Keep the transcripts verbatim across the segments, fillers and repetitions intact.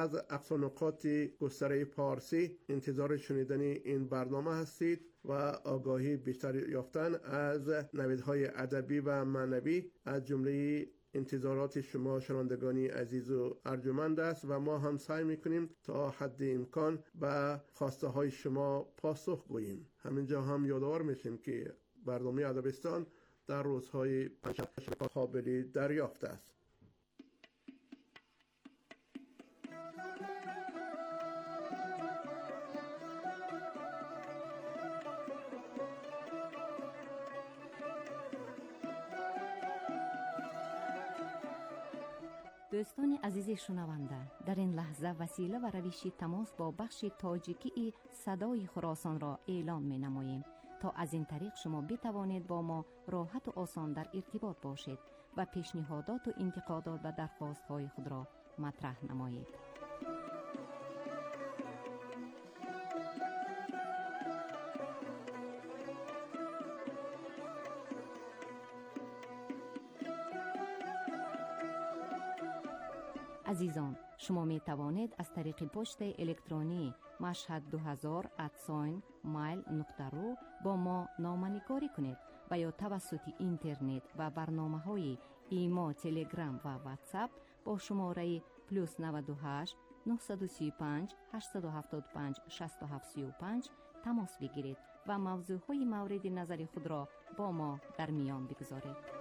از اقصانقاط گستره پارسی انتظار شنیدن این برنامه هستید و آگاهی بیشتر یافتن از نویدهای ادبی و معنوی از جمله انتظارات شما شنوندگانی عزیز و ارجمند است و ما هم سعی میکنیم تا حد امکان به خواسته های شما پاسخ گوییم. همینجا هم یادآور میشیم که برنامه ادبستان در روزهای پنجشنبه قابل دریافت است. دوستان عزیز شنونده، در این لحظه وسیله و روش تماس با بخش تاجیکی صدای خراسان را اعلام می نماییم تا از این طریق شما بتوانید با ما راحت و آسان در ارتباط باشید و پیشنهادات و انتقادات و درخواست های خود را مطرح نمایید. عزیزان، شما می توانید از طریق پست الکترونی مشهد دو هزار ات مایل نقطه رو با ما نامه‌نگاری کنید و یا توسط اینترنت و برنامه‌های ایما، تلگرام و واتساپ با شماره پلوس نود و هشت نهصد و سی و پنج هشتصد و هفتاد و پنج شصت و هفت سی و پنج تماس بگیرید و موضوعهای مورد نظر خود را با ما در میان بگذارید.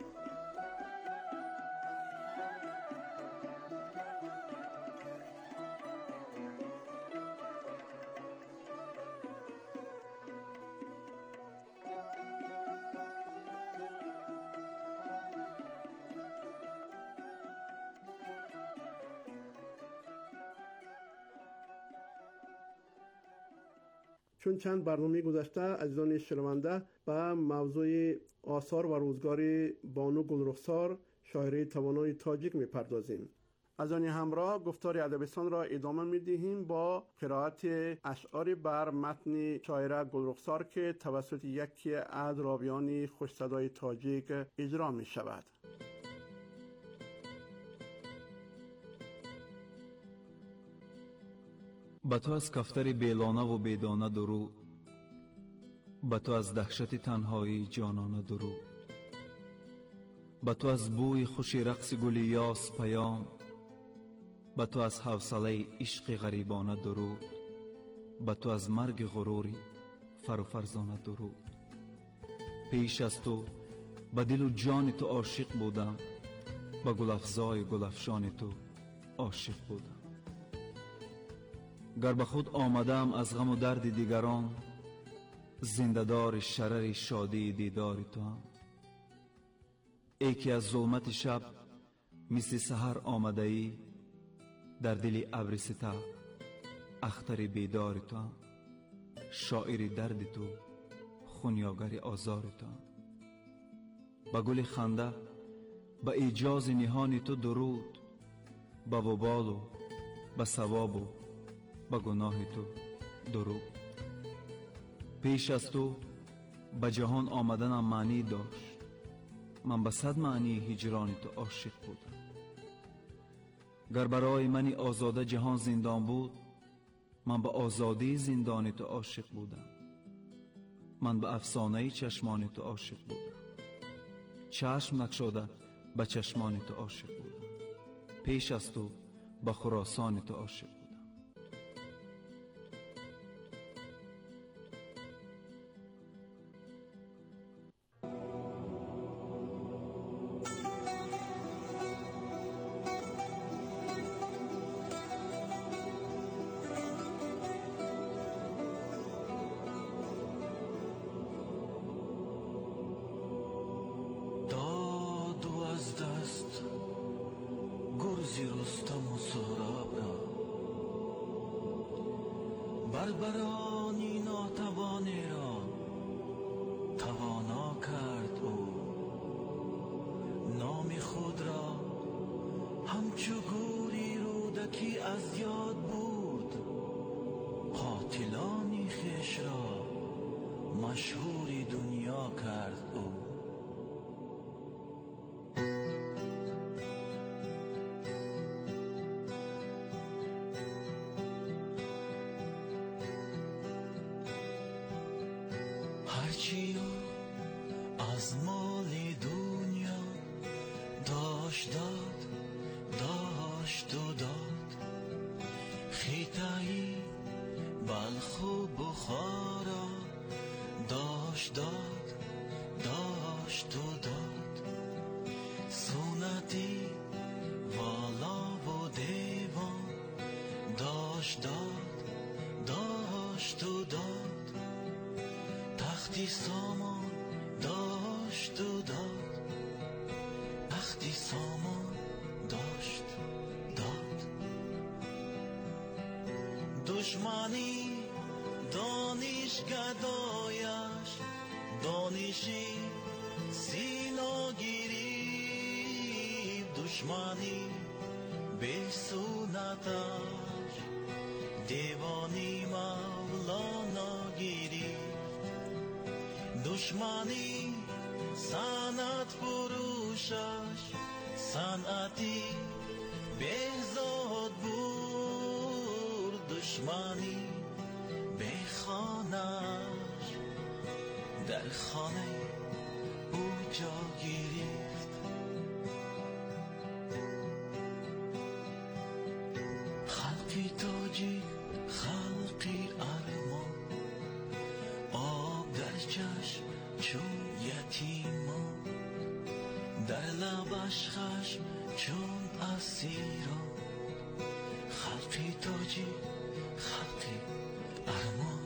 چون چند برنامه گذشته عزیزان شنونده به موضوع آثار و روزگار بانو گلرخسار شاعره توانای تاجیک میپردازیم. از آن همراه گفتار ادبستان را ادامه میدهیم با قرائت اشعار بر متن شاعره گلرخسار که توسط یکی از راویان خوش صدای تاجیک اجرا می شود. با تو از کفتر بیلانه و بیدانه درود، با تو از دهشت تنهایی جانانه درود، با تو از بوی خوش رقص گل یاس پیام، با تو از حوصله عشق غریبانه درود، با تو از مرگ غروری فر و فرزانه درود. پیش از تو با دل و جان تو عاشق بودم، با گل افزای گل افشان تو عاشق بودم. گر به خود آمدم از غم و درد دیگران، زنده دار شرر شادی دیدار تو هم. ای که از ظلمت شب مثل سحر آمده ای، در دل ابر ستا اختر بیدار تو هم. شاعر درد تو خونیاگر آزار تو هم. با گل خنده با ایجاز نهان تو درود، با وبال و با ثواب و با گناه تو درود. پیش از تو به جهان آمدنم معنی داشت، من به صد معنی هجران تو عاشق بودم. گر برای من آزاده جهان زندان بود، من به آزادی زندان تو عاشق بودم. من به افسانه چشمان تو عاشق بودم، چشم نگشاده به چشمان تو عاشق بودم. پیش از تو به خراسان تو عاشق بودم. گرزی رستم و سهراب را، بربرانی ناتوانی را توانا کرد او. نام خود را همچو گوری رودکی از یاد بود، قاتلانی خویش را مشهوری دنیا کرد او. هرچی از مال دنیا داشت داد داشت و داد، خیتایی بلخ و بخارا داشت داد داشت و داد، سنتی والا و دیوان داشت داد داشت و داد، تختی سامان داشت و داد، تختی سامان داشت داد. دشمنی دانش گدایش دانشی سینا گیری، دشمنی به سنتش دیوانی مولانا گیری، دشمنی صنعت فروشش صنعتی بهزاد بود، دشمنی به خانش در خانه او جا گرفت. خلقی تاجی خلقی ارمان، آب در چشم چون یتیمان، در لبش خشم چون اسیران، خلقی تاجی خلقی ارمان.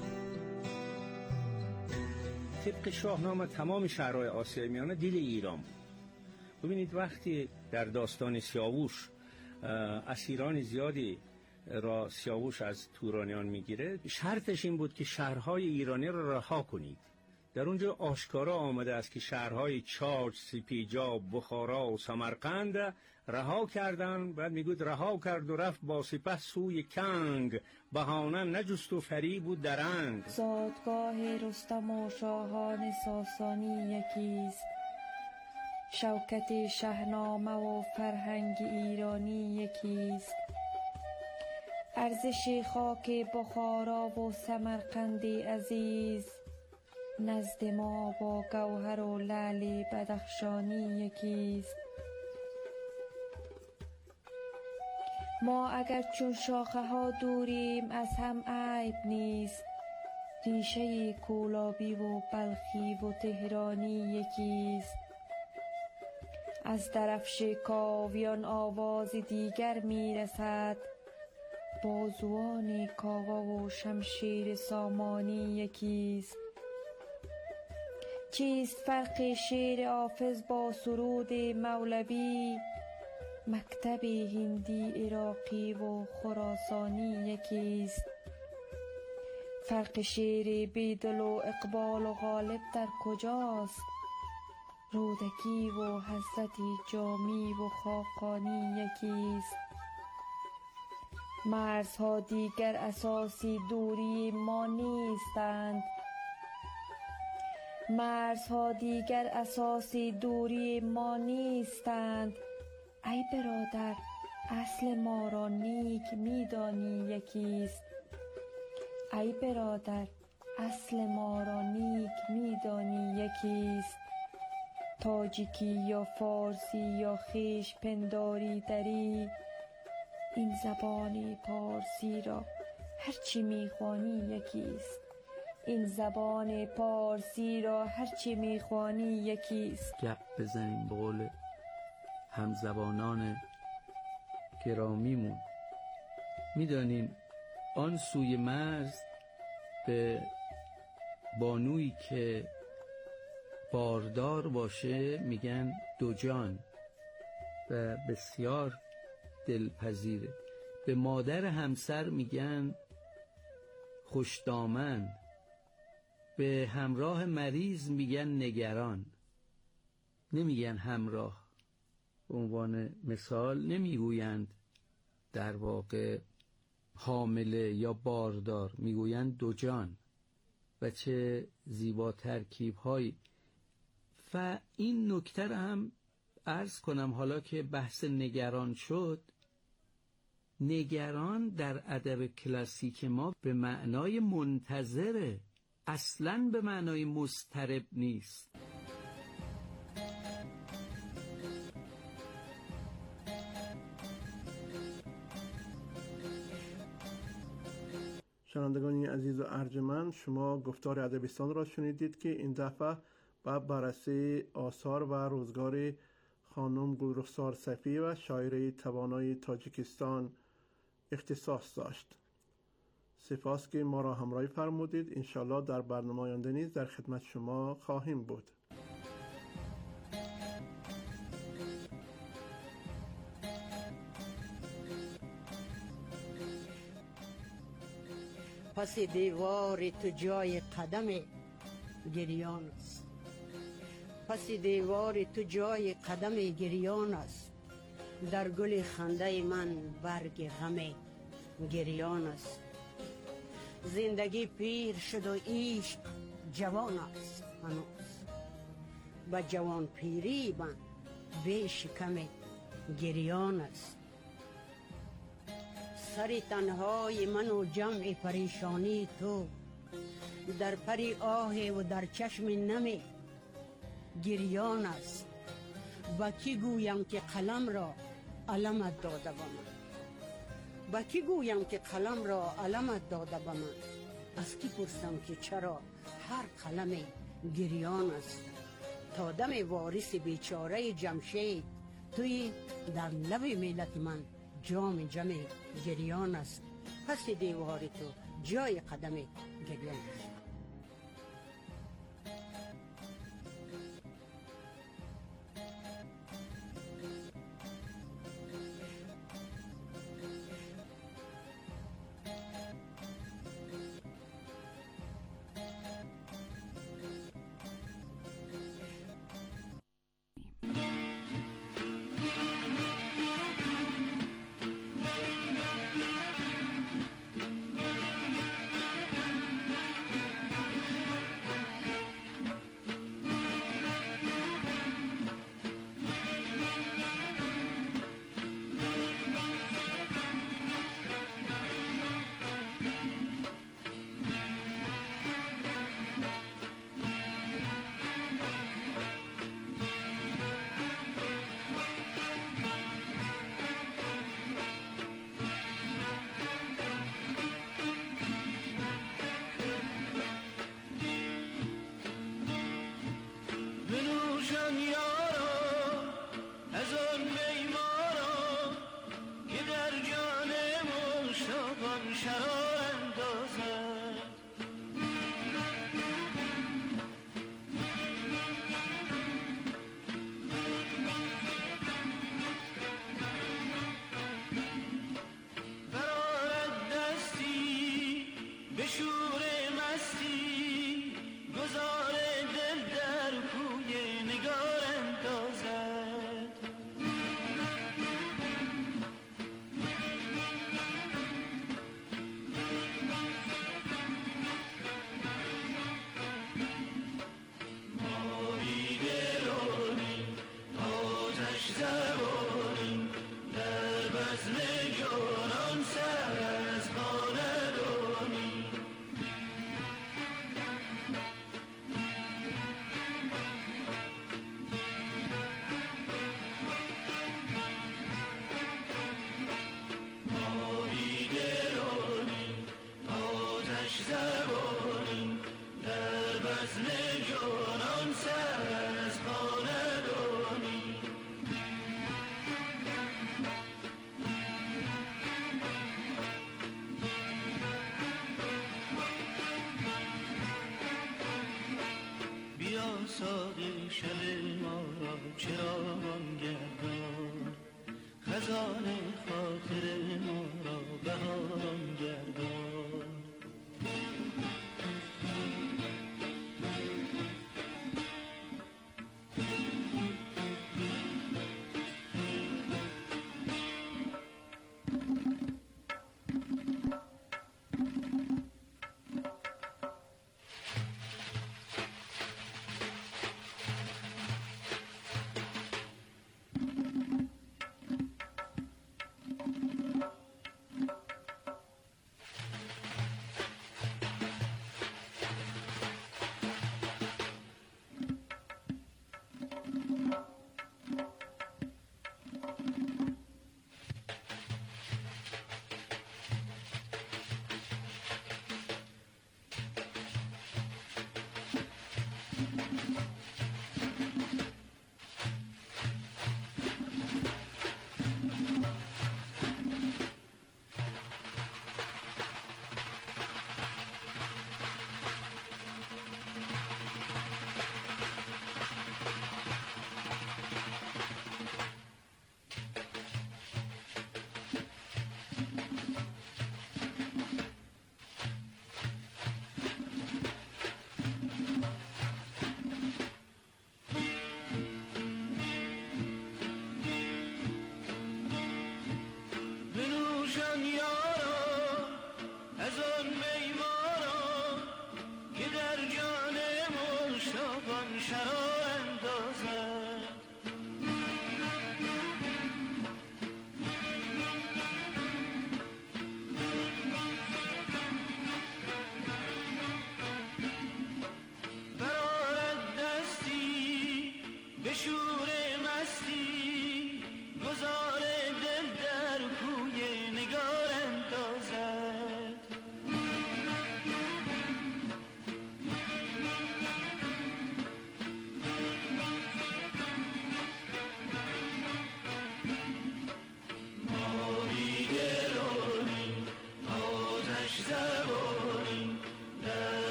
طبق شاهنامه تمام شهرهای آسیای میانه دل ایران بود. ببینید وقتی در داستان سیاووش اسیران زیادی را سیاووش از تورانیان میگیره، شرطش این بود که شهرهای ایرانی را رها کنید. در اونجا آشکارا آمده است که شهرهای چاچ، سپیجاب، بخارا و سمرقند رها کردند. بعد میگوید رها کرد و رفت با سپه سوی کنگ، بهانه نجست و فریب و درنگ. زادگاه رستم و شاهان ساسانی یکیست، شوکت شاهنامه و فرهنگ ایرانی یکیست، ارزش خاک بخارا و سمرقند عزیز نزد ما با گوهر و لعل بدخشانی یکیست. ما اگر چون شاخه ها دوریم از هم عیب نیست، ریشه کولابی و بلخی و تهرانی یکیست. از درفش کاویان آواز دیگر میرسد، بازوان کاوه و شمشیر سامانی یکیست. چیست فرق شعر حافظ با سرود مولوی؟ مکتب هندی، عراقی و خراسانی یکیست. فرق شعر بیدل و اقبال و غالب در کجاست؟ رودکی و حضرت جامی و خاقانی یکیست. مرزها دیگر اساسی دوری ما نیستند، مرزها دیگر اساسی دوری ما نیستند. ای برادر اصل ما را نیک میدانی یکیست، ای برادر اصل ما را نیک میدانی یکیست. تاجیکی یا فارسی یا خیش پنداری دری، این زبان پارسی را هرچی میخوانی یکیست، این زبان پارسی را هرچی میخوانی یکیست. گپ بزنیم به قول همزبانان گرامیمون. میدانیم آن سوی مرز به بانویی که باردار باشه میگن دو جان و بسیار دلپذیره. به مادر همسر میگن خوشدامن، به همراه مریض میگن نگران، نمیگن همراه. به عنوان مثال نمیگویند در واقع حامله یا باردار، میگویند دو جان. و چه زیبا ترکیب هایی. و این نکته را هم عرض کنم حالا که بحث نگران شد. نگران در ادب کلاسیک ما به معنای منتظره، اصلاً به معنای مضطرب نیست. شنوندگان عزیز و ارجمند، شما گفتار ادبستان را شنیدید که این دفعه با بررسی آثار و روزگار خانم گلرخسار صفی و شاعره توانای تاجیکستان اختصاص داشت. سپاس که ما را همراهی فرمودید. انشالله در برنامه آینده نیز در خدمت شما خواهیم بود. پس دیوار تو جای قدم گریان است، پس دیوار تو جای قدم گریان است، در گل خنده من برگ غم گریان است. زندگی پیر شد و عشق جوان است هنوز، با جوان پیری من به شکم گریان است. سر تنهای من و جمع پریشانی تو، در پری آه و در چشم نم گریان است. با کی گویم که قلم را علمت داده با من، با کی گویم که قلم را علمت داده با من. از کی پرسم که چرا هر قلم گریان است. تا دم وارث بیچاره جمشید توی در لب ملت من جام جم گریان است. پس دیوار تو جای قدم گریان است.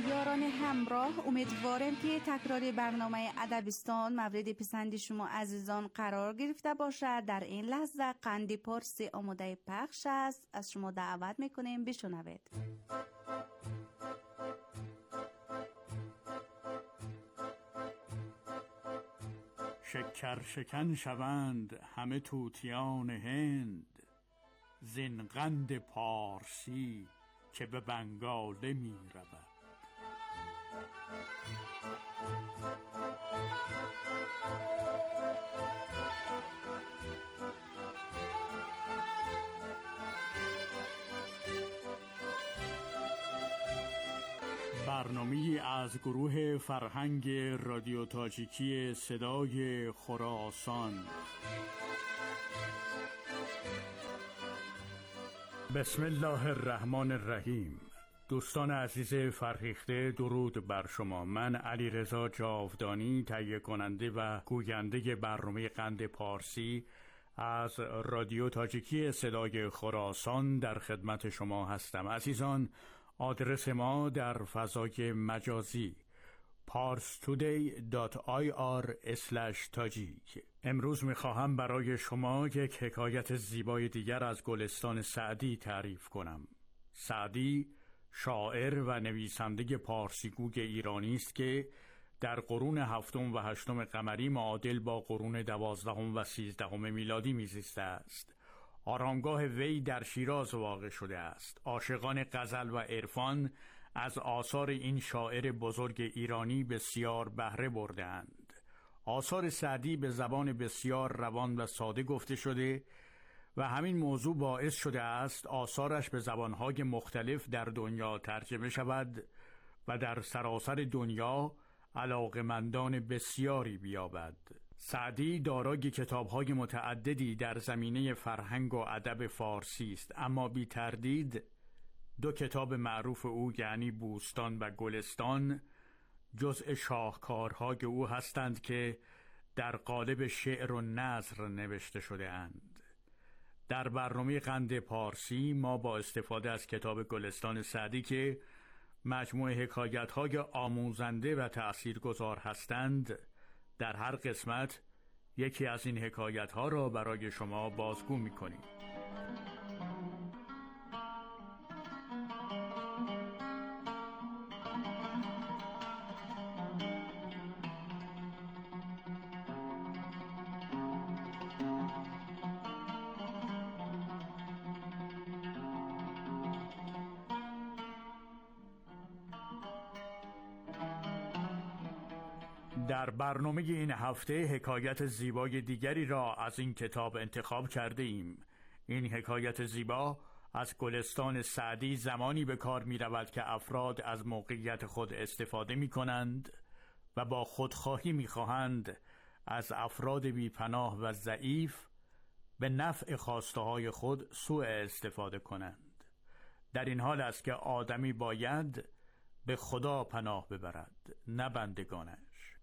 یاران همراه، امیدوارم که تکرار برنامه ادبستان مورد پسند شما عزیزان قرار گرفته باشد. در این لحظه قند پارسی آماده پخش است، از شما دعوت میکنیم بشنوید. شکر شکن شوند همه طوطیان هند، زین قند پارسی که به بنگاله می رود. برنامه‌ای از گروه فرهنگ رادیو تاجیکی صدای خراسان. بسم الله الرحمن الرحیم. دوستان عزیز فرهیخته، درود بر شما. من علیرضا جاودانی، تهیه کننده و گوینده برنامه قند پارسی از رادیو تاجیکی صدای خراسان در خدمت شما هستم. عزیزان، آدرس ما در فضای مجازی پارس تودی دات آی آر اسلش تاجیک. امروز میخواهم برای شما یک حکایت زیبای دیگر از گلستان سعدی تعریف کنم. سعدی شاعر و نویسنده پارسیگوی ایرانی است که در قرون هفتم و هشتم قمری معادل با قرون دوازدهم و سیزدهم میلادی میزیسته است. آرامگاه وی در شیراز واقع شده است. عاشقان غزل و عرفان از آثار این شاعر بزرگ ایرانی بسیار بهره بردند. آثار سعدی به زبان بسیار روان و ساده گفته شده و همین موضوع باعث شده است آثارش به زبانهای مختلف در دنیا ترجمه شود و در سراسر دنیا علاقمندان بسیاری بیابد. سعدی دارای کتاب‌های متعددی در زمینه فرهنگ و ادب فارسی است، اما بی تردید دو کتاب معروف او یعنی بوستان و گلستان جزء شاهکارهای او هستند که در قالب شعر و نثر نوشته شده اند. در برنامه قند پارسی ما با استفاده از کتاب گلستان سعدی که مجموعه حکایت‌های آموزنده و تأثیرگذار هستند، در هر قسمت یکی از این حکایت‌ها را برای شما بازگو می‌کنیم. در برنامه این هفته حکایت زیبای دیگری را از این کتاب انتخاب کرده ایم. این حکایت زیبا از گلستان سعدی زمانی به کار می رود که افراد از موقعیت خود استفاده می کنند و با خودخواهی می خواهند از افراد بی پناه و ضعیف به نفع خواسته های خود سوء استفاده کنند. در این حال است که آدمی باید به خدا پناه ببرد، نه بندگانش.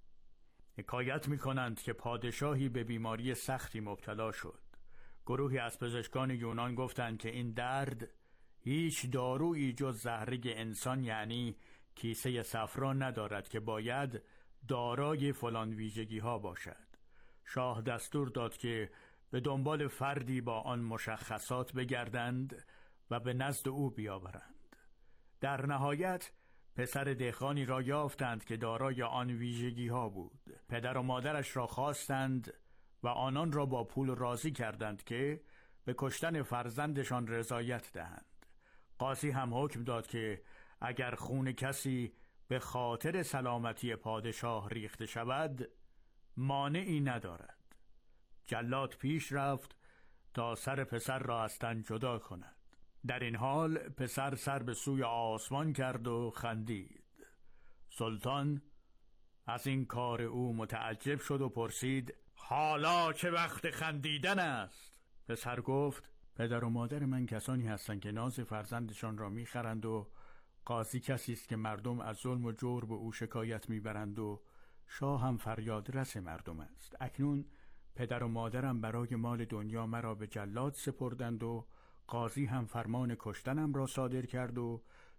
حکایت می کنند که پادشاهی به بیماری سختی مبتلا شد. گروهی از پزشکان یونان گفتند که این درد هیچ دارویی جز زهره انسان یعنی کیسه صفرا ندارد که باید دارای فلان ویژگی ها باشد. شاه دستور داد که به دنبال فردی با آن مشخصات بگردند و به نزد او بیاورند. در نهایت پسر دهقانی را یافتند که دارای آن ویژگی ها بود. پدر و مادرش را خواستند و آنان را با پول راضی کردند که به کشتن فرزندشان رضایت دهند. قاضی هم حکم داد که اگر خون کسی به خاطر سلامتی پادشاه ریخته شود مانعی ندارد. جلاد پیش رفت تا سر پسر را از تن جدا کند. در این حال پسر سر به سوی آسمان کرد و خندید. سلطان از این کار او متعجب شد و پرسید: حالا چه وقت خندیدن است؟ پسر گفت: پدر و مادر من کسانی هستند که ناز فرزندشان را میخرند و قاضی کسی است که مردم از ظلم و جور به او شکایت میبرند و شاه هم فریاد رس مردم است. اکنون پدر و مادرم برای مال دنیا مرا به جلاد سپردند و قاضی هم فرمان کشتنم را صادر کرد و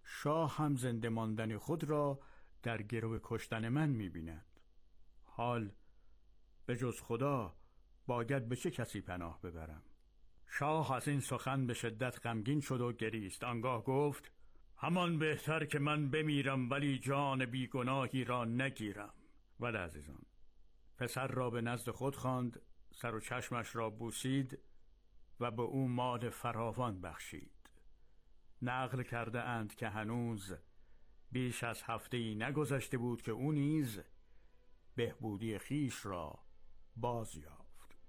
شاه هم زنده ماندن خود را در گرو کشتن من می‌بیند. حال به جز خدا باید به چه کسی پناه ببرم؟ شاه از این سخن به شدت غمگین شد و گریست. آنگاه گفت: همان بهتر که من بمیرم ولی جان بیگناهی را نگیرم. ولی عزیزان، پسر را به نزد خود خواند، سر و چشمش را بوسید و به او مال فراوان بخشید. نقل کرده اند که هنوز بیش از هفته‌ای نگذشته بود که او نیز بهبودی خیش را باز یافت.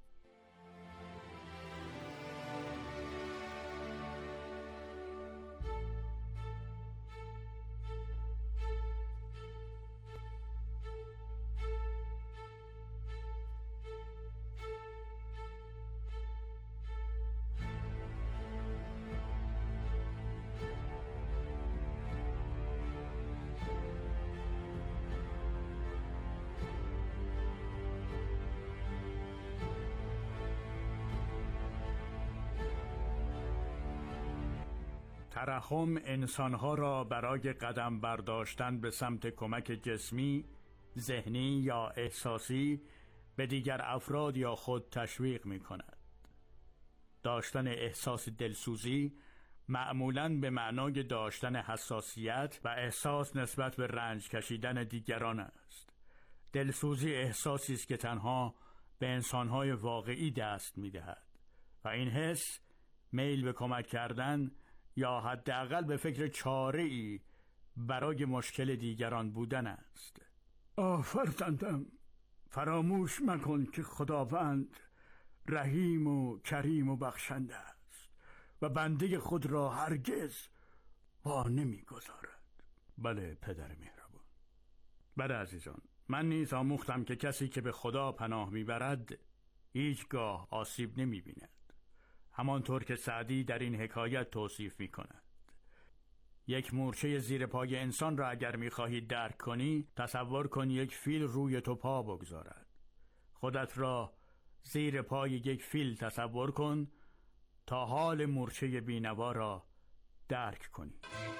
ترحم انسانها را برای قدم برداشتن به سمت کمک جسمی، ذهنی یا احساسی به دیگر افراد یا خود تشویق می کند. داشتن احساس دلسوزی معمولاً به معنای داشتن حساسیت و احساس نسبت به رنج کشیدن دیگران است. دلسوزی احساسی است که تنها به انسانهای واقعی دست می دهد و این حس میل به کمک کردن یا حداقل به فکر چاره‌ای برای مشکل دیگران بودن است. آه فرزندم، فراموش مکن که خداوند رحیم و کریم و بخشنده است و بنده خود را هرگز وا نمی‌گذارد. بله پدر مهربان. بله عزیزان، من نیز آموختم که کسی که به خدا پناه میبرد هیچگاه آسیب نمی‌بیند. همانطور که سعدی در این حکایت توصیف می کند. یک مورچه زیر پای انسان را اگر می خواهی درک کنی، تصور کن یک فیل روی تو پا بگذارد. خودت را زیر پای یک فیل تصور کن تا حال مورچه بینوا را درک کنی.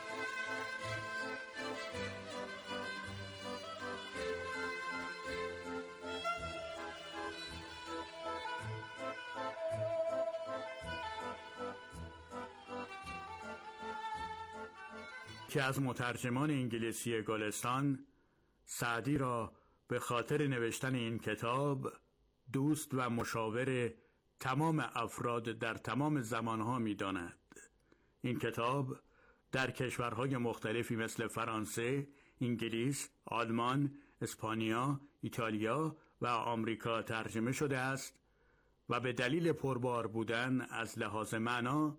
که از مترجمان انگلیسی گلستان سعدی را به خاطر نوشتن این کتاب دوست و مشاور تمام افراد در تمام زمانها می داند. این کتاب در کشورهای مختلفی مثل فرانسه، انگلیس، آلمان، اسپانیا، ایتالیا و آمریکا ترجمه شده است و به دلیل پربار بودن از لحاظ معنا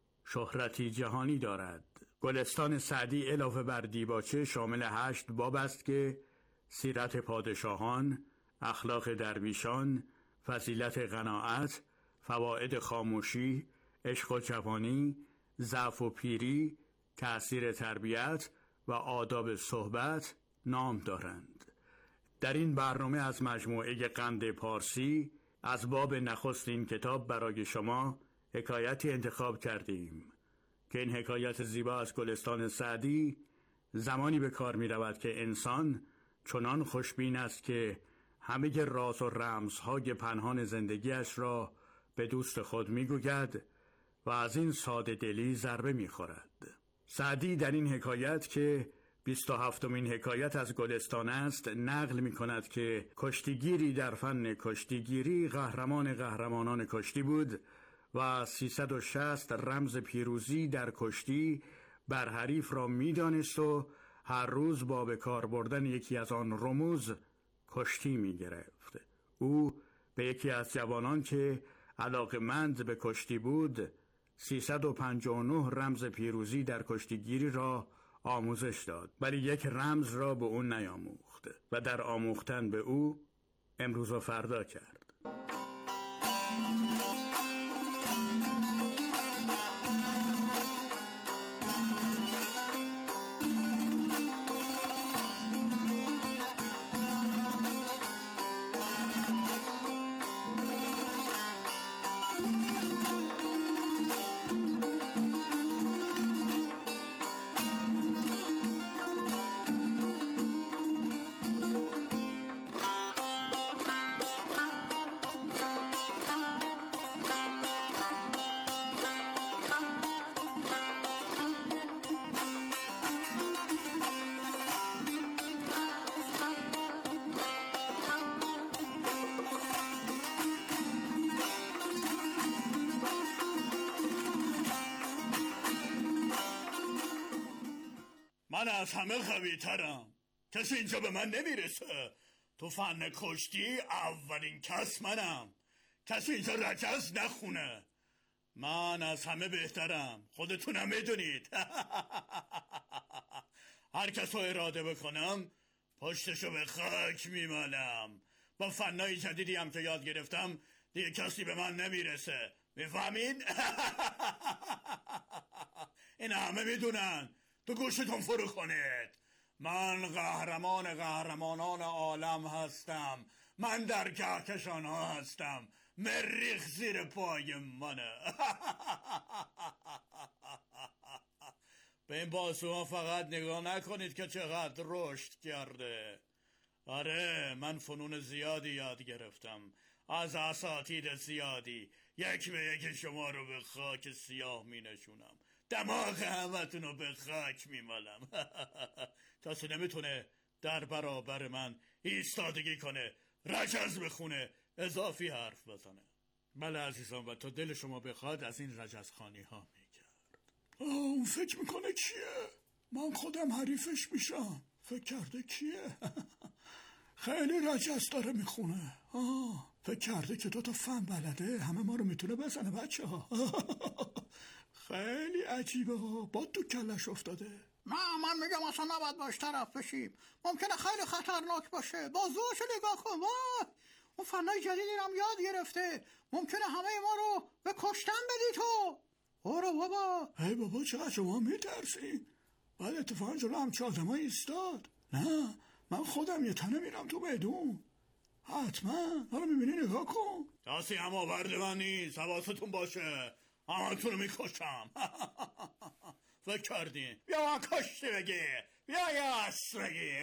شهرتی جهانی دارد. گلستان سعدی علاوه بر دیباچه شامل هشت باب است که سیرت پادشاهان، اخلاق درویشان، فضیلت قناعت، فواید خاموشی، عشق و جوانی، ضعف و پیری، تأثیر تربیت و آداب صحبت نام دارند. در این برنامه از مجموعه قند پارسی از باب نخست این کتاب برای شما حکایتی انتخاب کردیم که این حکایت زیبا از گلستان سعدی زمانی به کار می رود که انسان چنان خوشبین است که همه راز و رمزهای پنهان زندگیش را به دوست خود می گوید و از این ساده دلی ضربه می خورد. سعدی در این حکایت که بیست و هفتمین حکایت از گلستان است نقل می کند که کشتیگیری در فن کشتیگیری قهرمان قهرمانان کشتی بود و سیصد و شصت رمز پیروزی در کشتی بر حریف را می دانست و هر روز با به کار بردن یکی از آن رموز کشتی می گرفت. او به یکی از جوانان که علاقه‌مند به کشتی بود سیصد و پنجاه و نه رمز پیروزی در کشتیگیری را آموزش داد، ولی یک رمز را به او نیاموخت و در آموختن به او امروز و فردا کرد. من از همه قوی ترم، کسی اینجا به من نمیرسه. تو فن کشتی اولین کس منم، کسی اینجا رجز نخونه. من از همه بهترم، خودتونم میدونید. هر کس رو اراده بکنم پشتشو به خاک میمالم. با فنای جدیدی هم که یاد گرفتم دیگه کسی به من نمیرسه، میفهمین؟ این همه میدونن، تو گوشتون فرو کنید. من قهرمان قهرمانان عالم هستم، من در کهکشان ها هستم، مریخ زیر پای منه. به این بازوها فقط نگاه نکنید که چقدر رشد کرده. آره من فنون زیادی یاد گرفتم از اساتید زیادی، یک به یک شما رو به خاک سیاه می نشونم، دماغ همتون رو به خاک می مالم. کسی نمیتونه در برابر من ایستادگی کنه، رجز بخونه، اضافی حرف بزنه. بله عزیزان، و تا دل شما بخواد از این رجزخوانی ها میکرد. اون فکر میکنه کیه؟ من خودم حریفش میشم. فکر کرده کیه؟ خیلی رجز داره میخونه. آه فکر کرده که دوتا فن بلده همه ما رو میتونه بزنه بچه ها. خیلی عجیبه ها، با تو کلش افتاده. نه من میگم اصلا نباید باش طرف بشیم، ممکنه خیلی خطرناک باشه. بازوشو نگاه کن، وای اون فنای جدیدی هم یاد گرفته، ممکنه همه ما رو به کشتن بدی تو. برو بابا. ای بابا چقدر شما میترسین؟ بعد اتفاقا جلو همچه آدم ها ایستاد. نه من خودم یه تنه میرم تو میدون، حتما. حالا میبینی نگاه کن. کسی هم آورده من نیست، حواستون باشه، همتون رو میکشم. فکر کردین بیا من کشتی بگی، بیا یه اصل بگی.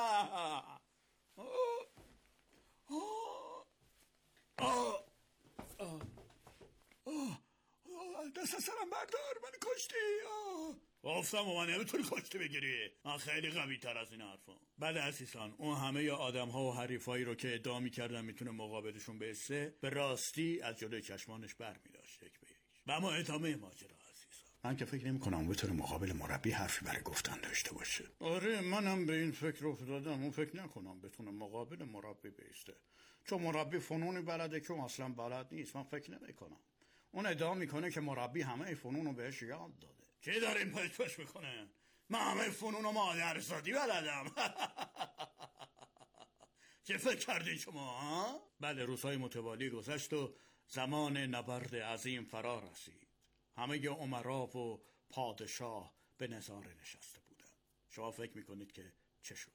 دست سرم بردار، من کشتی. گفتم و من نمیتونی کشتی بگیری، من خیلی قوی تر از این حرفم. بله عزیزان، اون همه آدم ها و حریفایی رو که ادعا میکردن میتونه مقابلشون بیسته، به راستی از جلوی چشمانش بر میداشت یک به یک. و اما ادامه ماجرا عزیزان، من که فکر نمی کنم بتونه مقابل مربی حرفی برای گفتن داشته باشه. آره منم به این فکر افتادم، اون فکر نکنم بتونه مقابل مربی بیسته، چون مربی فنونی بلده که اصلا بلد نیست. من فکر نمی کنم. اون ادعا میکنه که مربی همه فنون رو بهش یاد داده. چی داره این پشت میکنه؟ من همه فنون رو مادرزادی بلدم. چه فکر کردین شما ها؟ بله روزهای متوالی گذشت و زمان نبرد عظیم فرا رسید. همه امرا و پادشاه به نظاره نشسته بودن. شما فکر میکنید که چه شد؟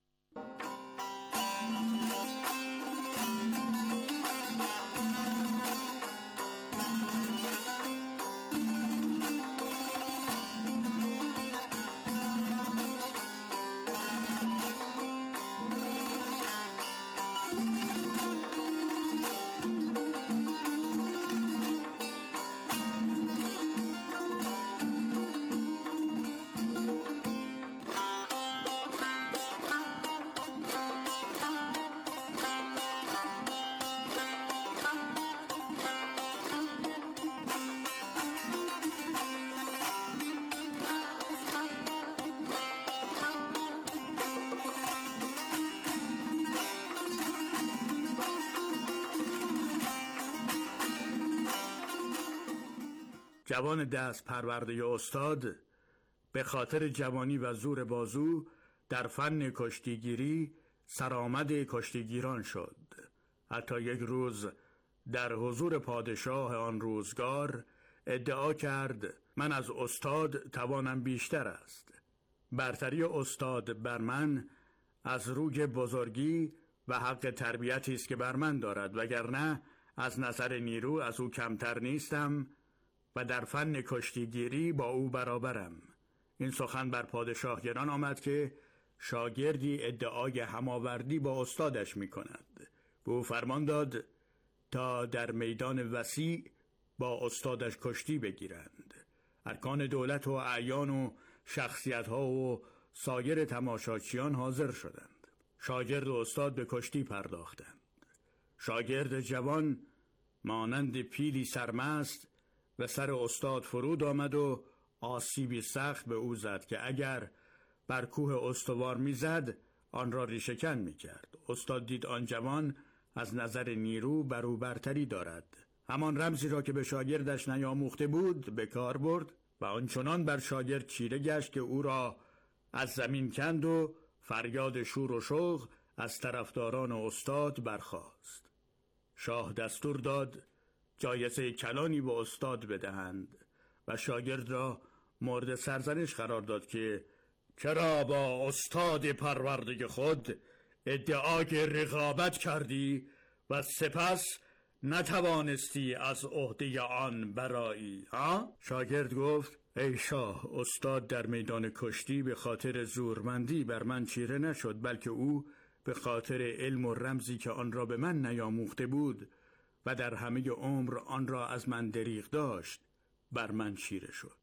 جوان دست پرورده استاد به خاطر جوانی و زور بازو در فن کشتیگیری سرآمد کشتیگیران شد. حتی یک روز در حضور پادشاه آن روزگار ادعا کرد من از استاد توانم بیشتر است. برتری استاد بر من از روی بزرگی و حق تربیتی است که بر من دارد، وگرنه از نظر نیرو از او کمتر نیستم و در فن کشتیگیری با او برابرم. این سخن بر پادشاه گران آمد که شاگردی ادعای هماوردی با استادش می کند. به او فرمان داد تا در میدان وسیع با استادش کشتی بگیرند. ارکان دولت و اعیان و شخصیت ها و سایر تماشاچیان حاضر شدند. شاگرد و استاد به کشتی پرداختند. شاگرد جوان مانند پیلی سرمست و سر استاد فرود آمد و آسیبی سخت به او زد که اگر بر کوه استوار میزد آن را ریشه‌کن میکرد. استاد دید آن جوان از نظر نیرو برو برتری دارد. همان رمزی را که به شاگردش نیاموخته بود به کار برد و آنچنان بر شاگرد چیره گشت که او را از زمین کند و فریاد شور و شوق از طرفداران استاد برخاست. شاه دستور داد جایزه کلانی به استاد بدهند و شاگرد را مورد سرزنش قرار داد که چرا با استاد پرورده خود ادعای رقابت کردی و سپس نتوانستی از عهده آن برایی؟ ها؟ شاگرد گفت ای شاه، استاد در میدان کشتی به خاطر زورمندی بر من چیره نشد، بلکه او به خاطر علم و رمزی که آن را به من نیاموخته بود و در همه عمر آن را از من دریغ داشت بر من چیره شد.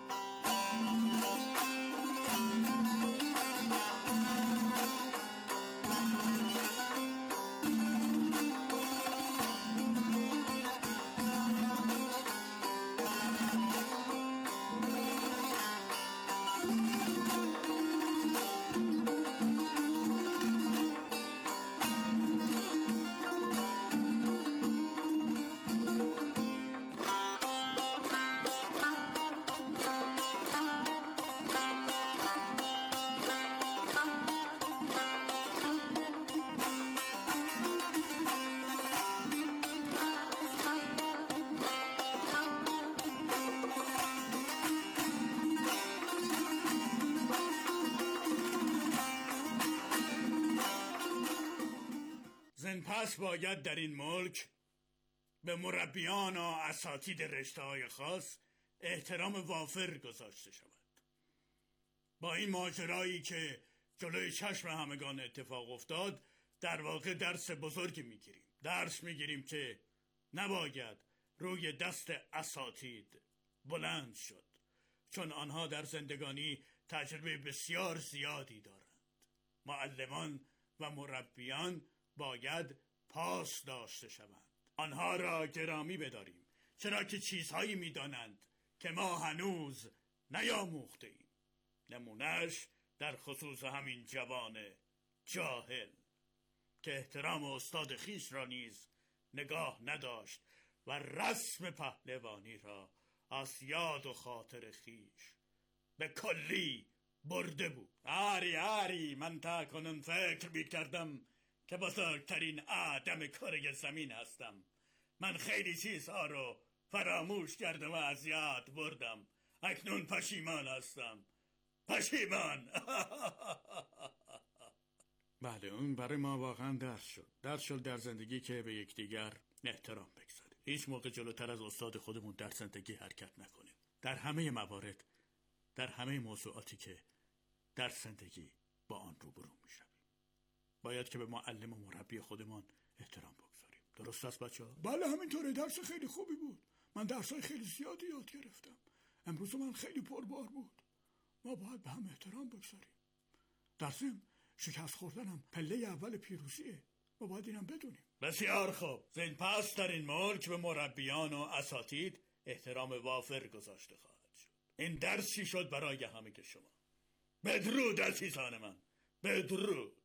پس باید در این ملک به مربیان و اساتید رشته‌های خاص احترام وافر گذاشته شود. با این ماجرایی که جلوی چشم همگان اتفاق افتاد در واقع درس بزرگی میگیریم. درس میگیریم که نباید روی دست اساتید بلند شد، چون آنها در زندگانی تجربه بسیار زیادی دارند. معلمان و مربیان باید پاس داشته شوند. آنها را گرامی بداریم، چرا که چیزهایی میدانند که ما هنوز نیاموخته ایم. نمونهش در خصوص همین جوان جاهل که احترام استاد خیش را نیز نگاه نداشت و رسم پهلوانی را از یاد و خاطر خیش به کلی برده بود. آری آری من تا کنون فکر می کردم که بزرگترین آدم کره زمین هستم. من خیلی چیزها رو فراموش کردم و از یاد بردم. اکنون پشیمان هستم. پشیمان. بله، اون برای ما واقعا درس شد. درس شد در زندگی که به یکدیگر احترام بگذاریم. هیچ موقع جلوتر از استاد خودمون در زندگی حرکت نکنیم. در همه موارد، در همه موضوعاتی که در زندگی با آن روبرو میشیم، باید که به معلم و مربی خودمان احترام بگذاریم. درست است بچه‌ها؟ بله همینطوره. درس خیلی خوبی بود. من درسای خیلی زیادی یاد گرفتم. امروز من خیلی پربار بود. ما باید به هم احترام بگذاریم. در ضمن شکست خوردنم پله اول پیروزیه. ما باید اینم بدونیم. بسیار خوب. زین پس در این ملک به مربیان و اساتید احترام وافر گذاشته خواهد شد. این درسی شد برای همه که شما. بدرود عزیزان من. بدرود.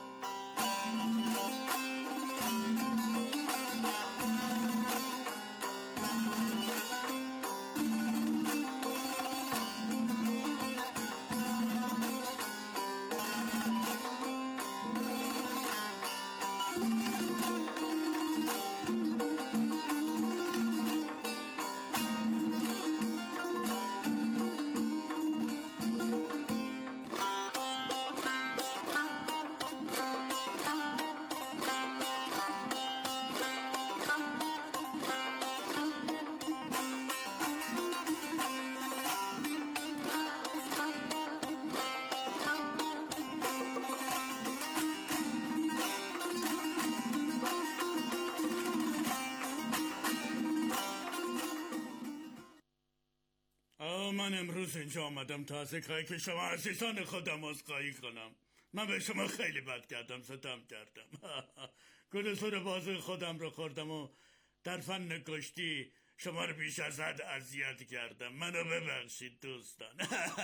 من امروز اینجا آمدم تا از کاری که شما عزیزان خودم عذرخواهی کنم. من به شما خیلی بد کردم، ستم کردم. گل سر باز خودم رو خوردم و در فن کشتی شما رو بیش از حد اذیت کردم، منو ببخشید دوستان.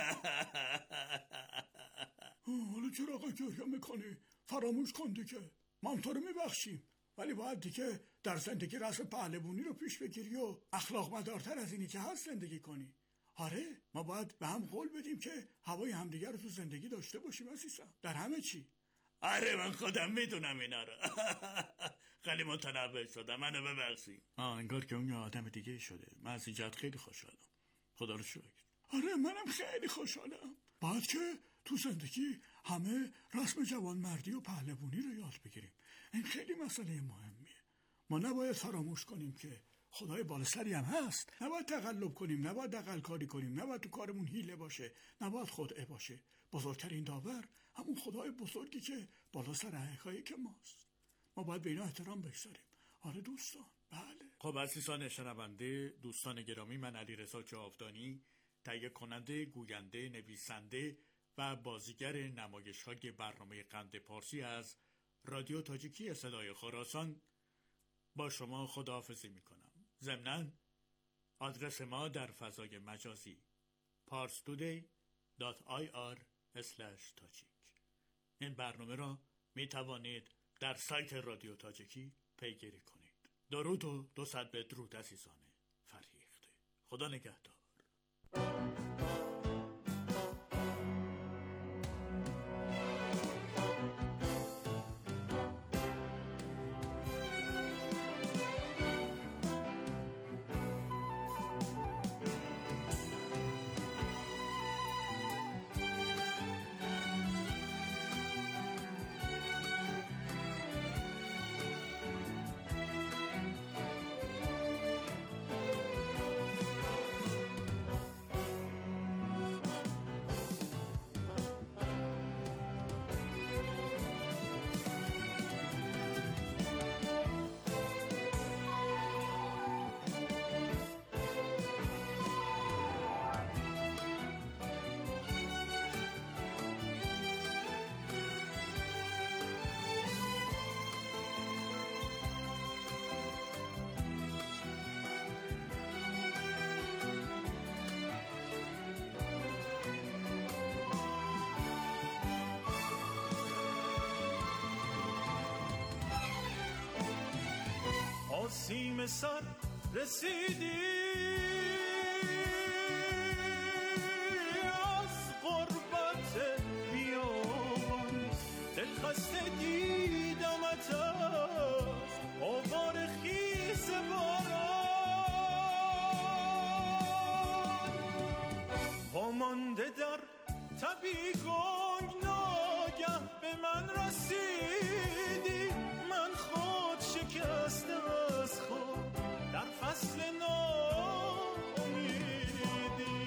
حالا چرا آقا گریه میکنی؟ فراموش کن دیگه، ما تو رو میبخشیم، ولی باید دیگه در زندگی رسم پهلوانی رو پیش بگیری و اخلاق مدارتر از اینی که هست زندگی کنی. آره ما باید به هم قول بدیم که هوای همدیگر رو تو زندگی داشته باشیم عزیزم، در همه چی. آره من خودم میدونم اینا رو. خیلی متنوع شدم، منو ببخشید. آه انگار که اون یه آدم دیگه شده. من از اینجات خیلی خوشحالم، خدا رو شکر. آره منم خیلی خوشحالم. باید که تو زندگی همه رسم جوانمردی و پهلوانی رو یاد بگیریم. این خیلی مسئله مهمیه. ما نباید فراموش کنیم که خدای بالسری هم هست. نباید تقلب کنیم، نباید دغل کاری کنیم، نباید تو کارمون حیله باشه، نباید خدعه باشه. بزرگترین داور همون خدای بزرگی که بالا سر حقایی که ماست. ما باید به اینا احترام بگذاریم. آره دوستان، بله. خب عزیزان شنونده، دوستان گرامی، من علیرضا جاودانی، تهیه کننده، گوینده، نویسنده و بازیگر نمایش‌های برنامه قند پارسی از رادیو تاجیکی صدای خراسان با شما خداحافظی میکنم. ضمناً آدرس ما در فضای مجازی پارس تودی دات آی آر اسلش تاجیک. این برنامه را می توانید در سایت رادیو تاجیکی پیگیری کنید. درود و دو صد بدرود عزیزان فرهیخته. خدا نگهدار. آسیم سر رسیدی از غربت بیابان، دل خسته دیدمت از آوار خیز باران، پامانده در تبی گنگ ناگه به من رسیدی، من خود شکسته از خود در فصل ناامیدی،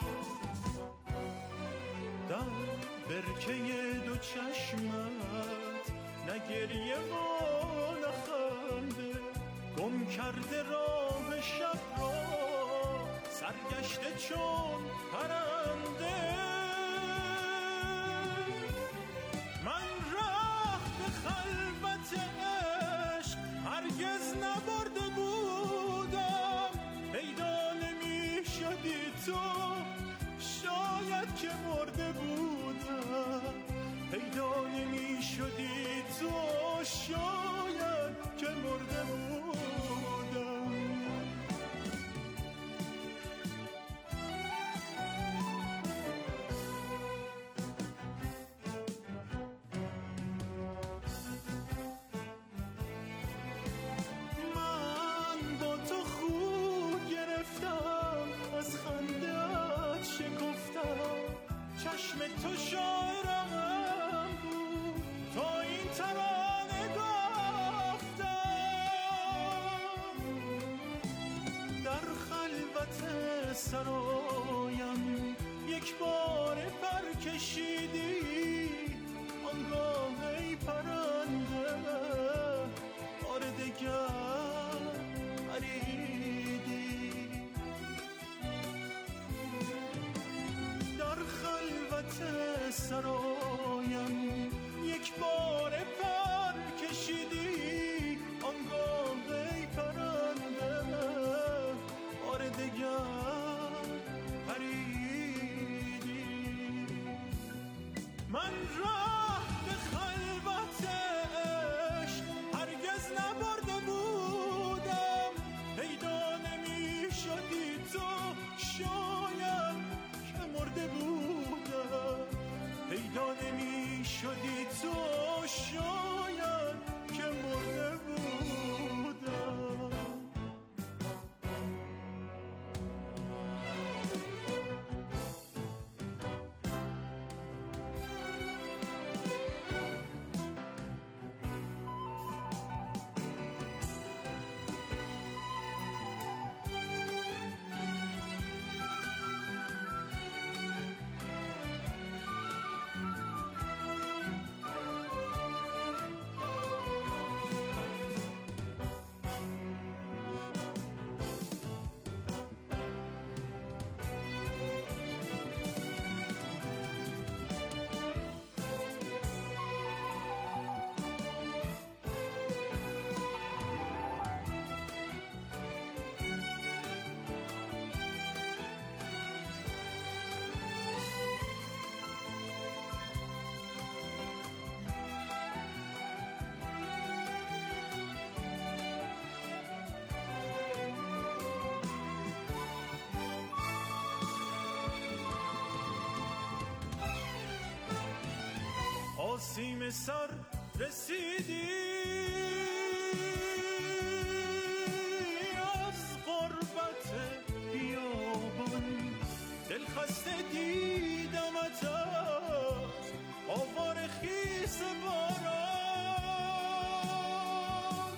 در برکه دو چشمت نه گریه و نه خنده، گم کرده راه شب را سرگشته چون پرنده، من راه به خلوت عشق هرگز نبرده بودم، پیدا نمی شدی تو شاید که مرده بودم، پیدا نمی شدی تو شاید که مرده بودم. چشم تو شاعرم بود تا این ترانه گفتم، در خلوت سرایم یک بار پر کشیدی، آنگاه ای پرنده بار دگر پریدی، در خلوت سرایم یک بار پر کشیدی، آنگاه ای پرنده سیم سر رسیدی، از غربت بیابان دل خسته دیدمت، از آوار خیس باران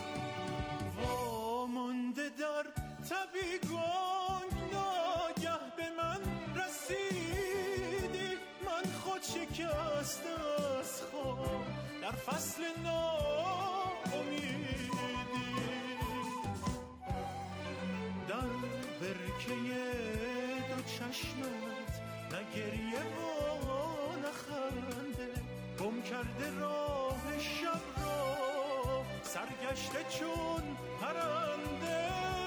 وامانده در تبیگان، ناگه به من رسیدی، من خود شکسته از خواب در فصل ناامیدی، در برکه دو چشمت نه گریه و نه خنده، گم کرده راه شب را سرگشته چون پرنده،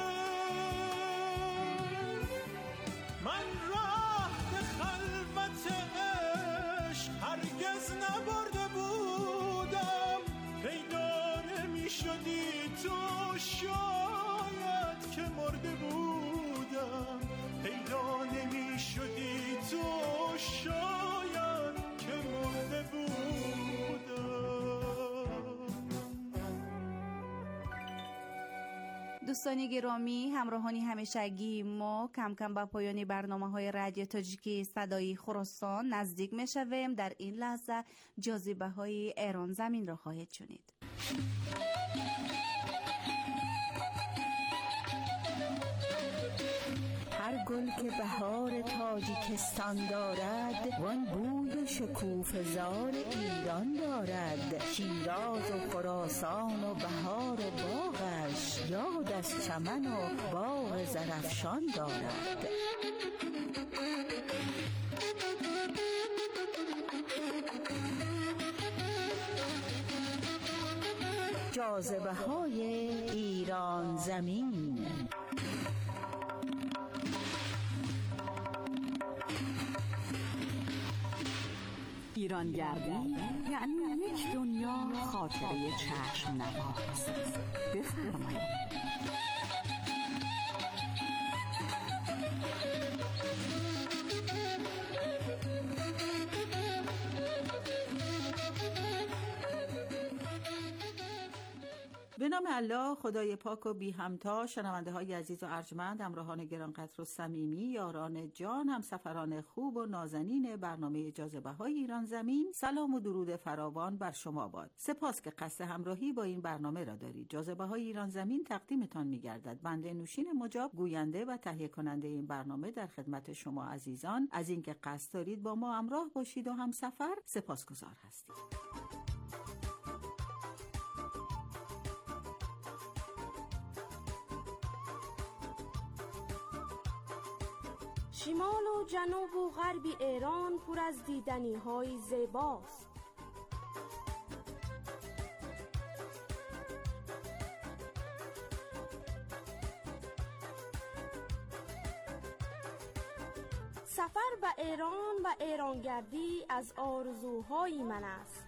من راه خلوت عشق هرگز نبرده بودم، پیدا نمی شدی تو شاید که مرده بودم، پیدا نمی شدی تو شاید که مرده بودم. دوستان گرامی، همراهانی همیشگی ما کم کم به پایان برنامه‌های رادیو تاجیکی صدای خراسان نزدیک می‌شویم. در این لحظه جاذبه‌های ایران زمین را خواهید شنید. هر گل که بهار تاجیکستان دارد، وان بوی شکوفه زار ایران دارد، شیراز و خراسان و بهار و باغش، یاد از چمن و باغ زرفشان دارد. جاذبه های ایران زمین. ایران گردی یعنی یک دنیا خاطره چشم نواز. بفرمایید. به نام الله خدای پاک و بی همتا. شنونده های عزیز و ارجمند، همراهان گرانقدر و صمیمی، یاران جان، همسفران خوب و نازنین برنامه جاذبه های ایران زمین، سلام و درود فراوان بر شما باد. سپاس که قصد همراهی با این برنامه را دارید. جاذبه های ایران زمین تقدیمتان می‌گردد. بنده نوشین مجاب، گوینده و تهیه کننده این برنامه، در خدمت شما عزیزان از اینکه قصد دارید با ما همراه باشید و همسفر سپاسگزار هستید. شمال و جنوب و غرب ایران پر از دیدنی های زیباست. سفر به ایران و ایرانگردی از آرزوهای من است.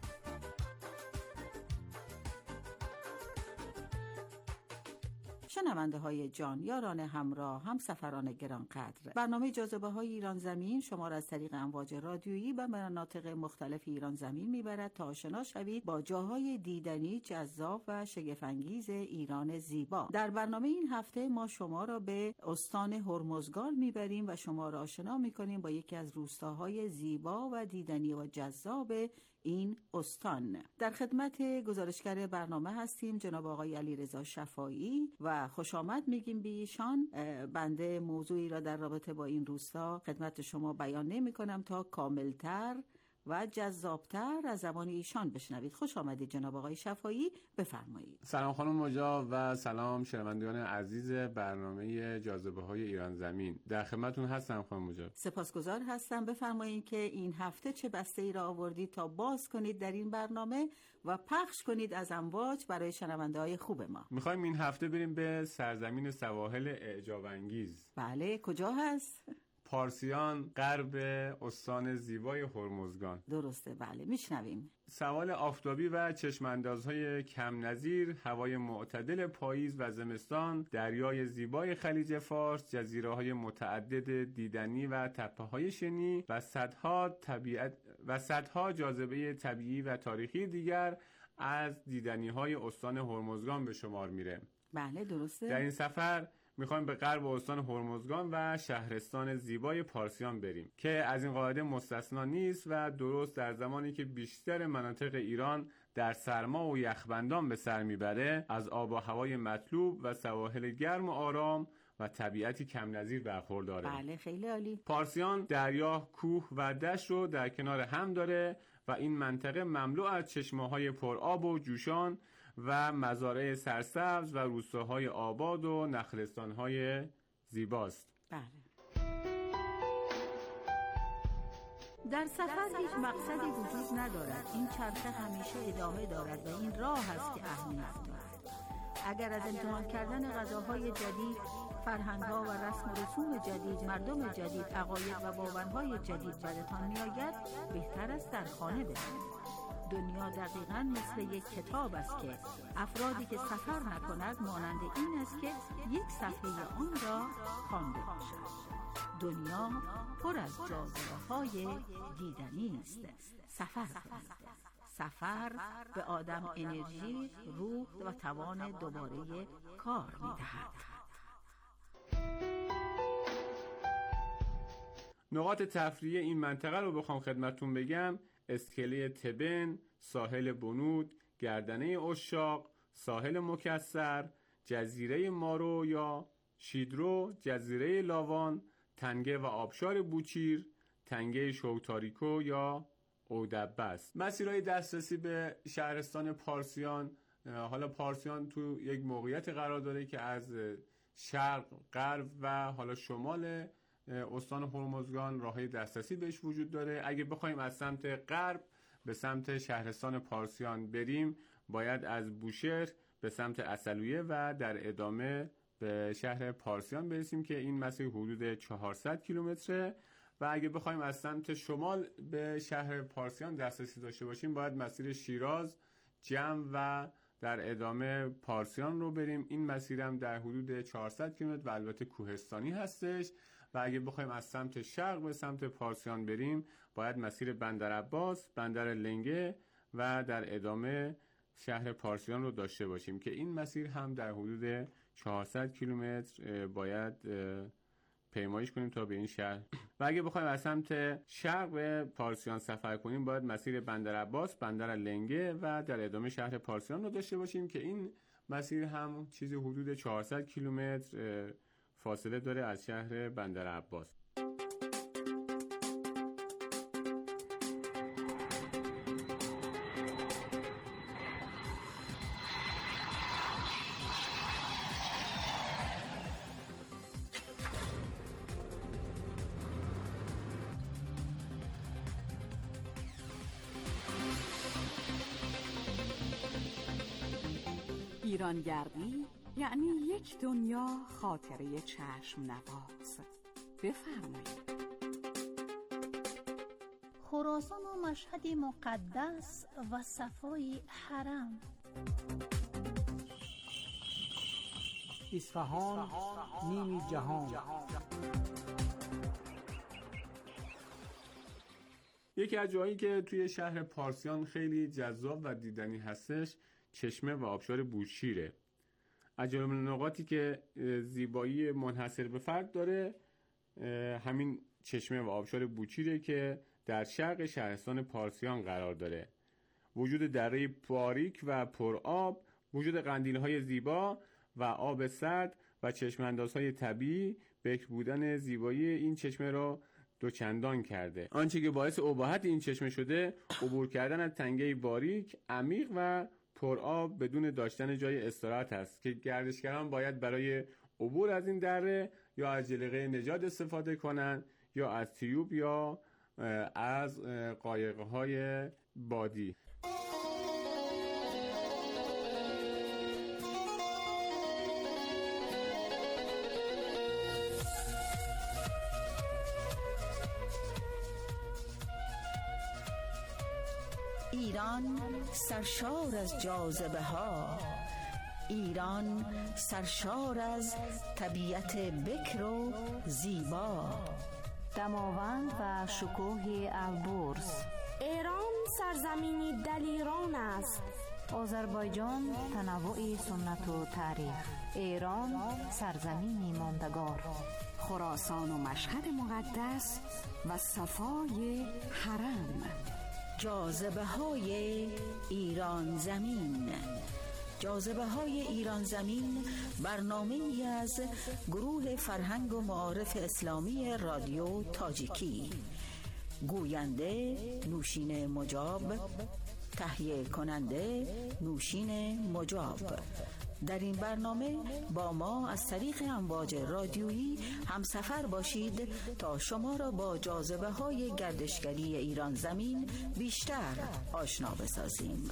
شنونده های جان، یاران همراه، هم سفران گرانقدر، برنامه جاذبه های ایران زمین شما را از طریق امواج رادیویی به مناطق مختلف ایران زمین میبرد تا آشنا شوید با جاهای دیدنی جذاب و شگفت‌انگیز ایران زیبا. در برنامه این هفته ما شما را به استان هرمزگان میبریم و شما را آشنا میکنیم با یکی از روستاهای زیبا و دیدنی و جذاب این استان. در خدمت گزارشگر برنامه هستیم جناب آقای علیرضا شفاعی و خوش آمد میگیم به ایشان. بنده موضوعی را در رابطه با این روستا خدمت شما بیان نمی کنم تا کاملتر و جذابتر از زبان ایشان بشنوید. خوش آمدید جناب آقای شفاعی، بفرمایید. سلام خانم مجاب و سلام شنوندگان عزیز برنامه جاذبه های ایران زمین. در خدمتتون هستم خانم مجاب. سپاسگزار هستم. بفرمایید که این هفته چه بسته ای را آوردید تا باز کنید در این برنامه و پخش کنید از امواج برای شنونده های خوب ما. میخوایم این هفته بریم به سرزمین سواحل اعجاب انگیز. بله، کجا هست؟ پارسیان غرب استان زیبای هرمزگان. درسته، بله، میشنویم. سوال آفتابی و چشماندازهای کم نظیر، هوای معتدل پاییز و زمستان، دریای زیبای خلیج فارس، جزیره‌های متعدد دیدنی و تپه‌های شنی و صدها طبیعت و صدها جاذبه طبیعی و تاریخی دیگر از دیدنی‌های استان هرمزگان به شمار میره. بله، درسته. در این سفر میخوایم به غرب استان هرمزگان و شهرستان زیبای پارسیان بریم که از این قاعده مستثنا نیست و درست در زمانی که بیشتر مناطق ایران در سرما و یخبندان به سر میبره، از آب و هوای مطلوب و سواحل گرم و آرام و طبیعتی کم نظیر برخورداره. بله، خیلی عالی. پارسیان دریا، کوه و دشت رو در کنار هم داره و این منطقه مملو از چشمه‌های پرآب و جوشان و مزارع سرسبز و روستاهای آباد و نخلستان‌های زیباست. بله. در سفر هیچ مقصدی وجود ندارد. این چرخه همیشه ادامه دارد و این راه است که اهمیت دارد. اگر از امتحان کردن غذاهای جدید، فرهنگ‌ها و رسم و رسوم جدید، مردم جدید، عقاید و باورهای جدید بدتان می‌آید، بهتر است در خانه بمانید. دنیا دقیقاً مثل یک کتاب است که افرادی که سفر نکند مانند این است که یک صفحه آن را خوانده باشد. دنیا پر از جاذبه‌های دیدنی است. سفر کنید. سفر به آدم انرژی، روح و توان دوباره کار می‌دهد. نقاط تفریحی این منطقه رو بخوام خدمتتون بگم: اسکله تبن، ساحل بنود، گردنه اشاق، ساحل مکسر، جزیره مارو یا شیدرو، جزیره لاوان، تنگه و آبشار بوچیر، تنگه شوتاریکو یا اودبه است. مسیرهای دسترسی به شهرستان پارسیان، حالا پارسیان تو یک موقعیت قرار داره که از شرق، غرب و حالا شمال استان هرمزگان راههای دسترسی بهش وجود داره. اگه بخوایم از سمت غرب به سمت شهرستان پارسیان بریم، باید از بوشهر به سمت اصلویه و در ادامه به شهر پارسیان برسیم که این مسیر حدود چهارصد کیلومتره. و اگه بخوایم از سمت شمال به شهر پارسیان دسترسی داشته باشیم، باید مسیر شیراز، جم و در ادامه پارسیان رو بریم. این مسیر هم در حدود چهارصد کیلومتر و البته کوهستانی هستش. و اگه بخوایم از سمت شرق به سمت پارسیان بریم، باید مسیر بندرعباس، بندر لنگه و در ادامه شهر پارسیان رو داشته باشیم که این مسیر هم در حدود چهارصد کیلومتر باید پیمایش کنیم تا به این شهر. و اگه بخوایم از سمت شرق به پارسیان سفر کنیم، باید مسیر بندرعباس، بندر لنگه و در ادامه شهر پارسیان رو داشته باشیم که این مسیر هم چیزی حدود چهارصد کیلومتر فاصله داره از شهر بندرعباس. ایرانگردی یعنی یک دنیا خاطره چشم نواز. بفرمایید. خراسان و مشهد مقدس و صفای حرم، اصفهان نیمی جهان. یکی از جایی که توی شهر پارسیان خیلی جذاب و دیدنی هستش، چشمه و آبشار بوشیره. از جمله نقاطی که زیبایی منحصر به فرد داره همین چشمه و آبشار بوچیره که در شرق شهرستان پارسیان قرار داره. وجود دره باریک و پرآب، وجود قندیل‌های زیبا و آب سرد و چشم‌اندازهای طبیعی بکر بودن زیبایی این چشمه را دوچندان کرده. آنچه که باعث اباحت این چشمه شده، عبور کردن از تنگه باریک، عمیق و پرآب بدون داشتن جای استراحت است که گردشگران باید برای عبور از این دره یا از جلیقه نجات استفاده کنند یا از تیوب یا از قایق‌های بادی. ایران سرشار از جاذبه ها، ایران سرشار از طبیعت بکر و زیبا، دماوند و شکوه البرز. ایران سرزمینی دلیران است. آذربایجان تنوع سنت و تاریخ. ایران سرزمینی ماندگار. خراسان و مشهد مقدس و صفای حرم. جاذبه های ایران زمین. جاذبه های ایران زمین برنامه ای از گروه فرهنگ و معارف اسلامی رادیو تاجیکی. گوینده نوشین مجاب، تهیه کننده نوشین مجاب. در این برنامه با ما از طریق امواج رادیویی همسفر باشید تا شما را با جاذبه های گردشگری ایران زمین بیشتر آشنا بسازیم.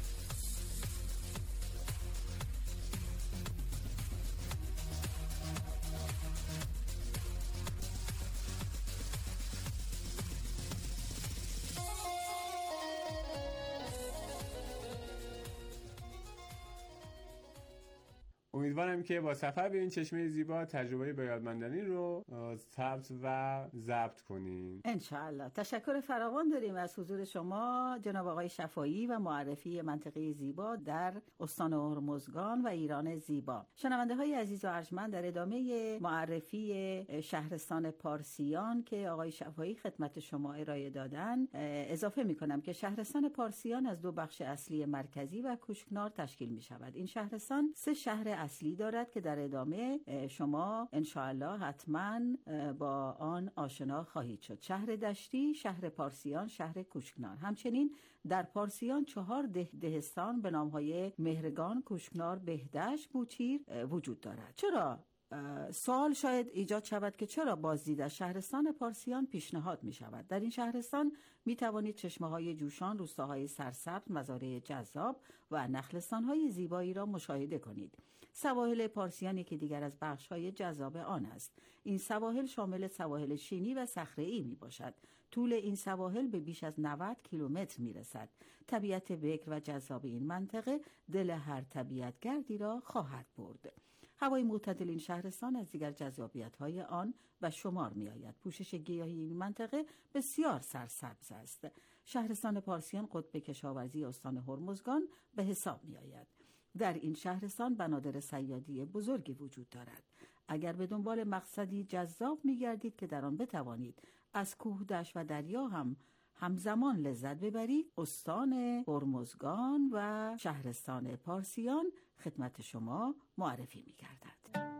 امیدوارم که با سفر به این چشمه زیبا تجربه بیادماندنی رو ثبت و ضبط کنین انشاءالله. تشکر فراوان داریم از حضور شما جناب آقای شفایی و معرفی منطقه زیبا در استان هرمزگان و ایران زیبا. شنونده های عزیز و ارجمند، در ادامه معرفی شهرستان پارسیان که آقای شفایی خدمت شما ارائه دادن، اضافه می کنم که شهرستان پارسیان از دو بخش اصلی مرکزی و کوچکنار تشکیل می شود. این شهرستان سه شهر اصلی دارد که در ادامه شما انشاءالله حتما با آن آشنا خواهید شد. شهر دشتی، شهر پارسیان، شهر کوچکنار. همچنین در پارسیان چهار ده دهستان به نامهای مهرگان، کوچکنار، بهدشت، بوچیر وجود دارد. چرا؟ سوال شاید ایجاد شود که چرا بازدید از شهرستان پارسیان پیشنهاد می شود. در این شهرستان می توانید چشمه های جوشان، روستاهای سرسبز، مزارع جذاب و نخلستان های زیبایی را مشاهده کنید. سواحل پارسیان که دیگر از بخش های جذاب آن است. این سواحل شامل سواحل شینی و صخره‌ای می باشد. طول این سواحل به بیش از نود کیلومتر می رسد. طبیعت بکر و جذاب این منطقه دل هر طبیعتگردی را خواهد برد. هوای معتدل این شهرستان از دیگر جذابیت‌های آن و شمار می‌آید. پوشش گیاهی این منطقه بسیار سرسبز است. شهرستان پارسیان قطب کشاورزی استان هرمزگان به حساب می‌آید. در این شهرستان بنادر صیادی بزرگی وجود دارد. اگر به دنبال مقصدی جذاب می‌گردید که در آن بتوانید از کوه، دشت و دریا هم همزمان لذت ببرید، استان هرمزگان و شهرستان پارسیان خدمت شما معرفی می‌گردد.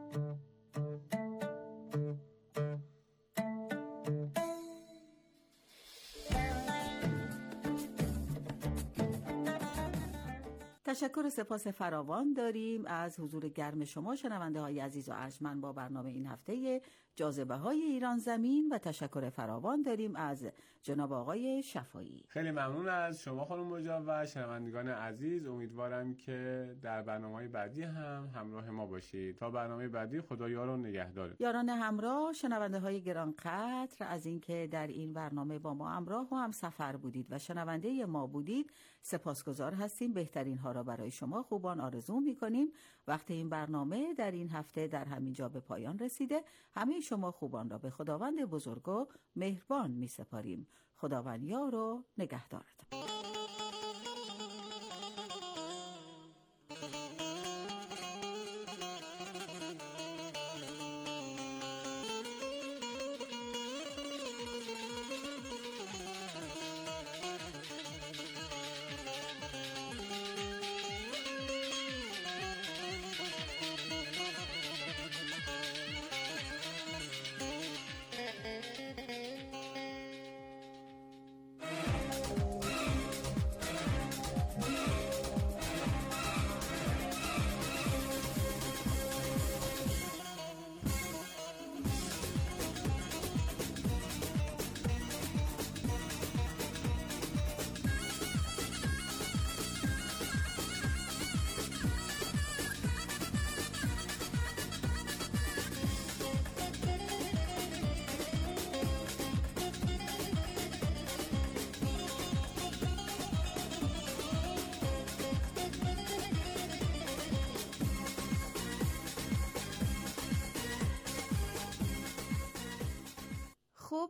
تشکر و سپاس فراوان داریم از حضور گرم شما شنونده های عزیز و ارجمند با برنامه این هفته جاذبه های ایران زمین و تشکر فراوان داریم از جناب آقای شفایی. خیلی ممنون از شما خانم مجاب و شنوندگان عزیز. امیدوارم که در برنامه‌های بعدی هم همراه ما باشید. تا برنامه بعدی خدا یار و نگهدار. یاران همراه، شنونده های گرانقدر، از اینکه در این برنامه با ما همراه و هم سفر بودید و شنونده ما بودید سپاسگزار هستیم. بهترین ها را برای شما خوبان آرزو می‌کنیم. وقت این برنامه در این هفته در همین جا به پایان رسیده. همه شما خوبان را به خداوند بزرگ و مهربان می‌سپاریم. خداوند یار و نگهدارتان.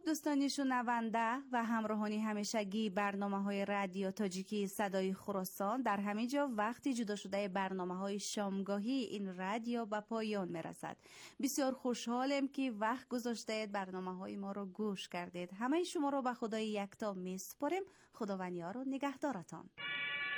دوستان شنونده و همراهانی همیشگی برنامه های رادیو تاجیکی صدای خراسان، در همین جا وقتی جدا شده برنامه های شامگاهی این رادیو به پایان میرسد. بسیار خوشحالم که وقت گذاشتید برنامه های ما رو گوش کردید. همه شما رو به خدای یکتا می سپاریم. خداوند یار و نگهدارتان.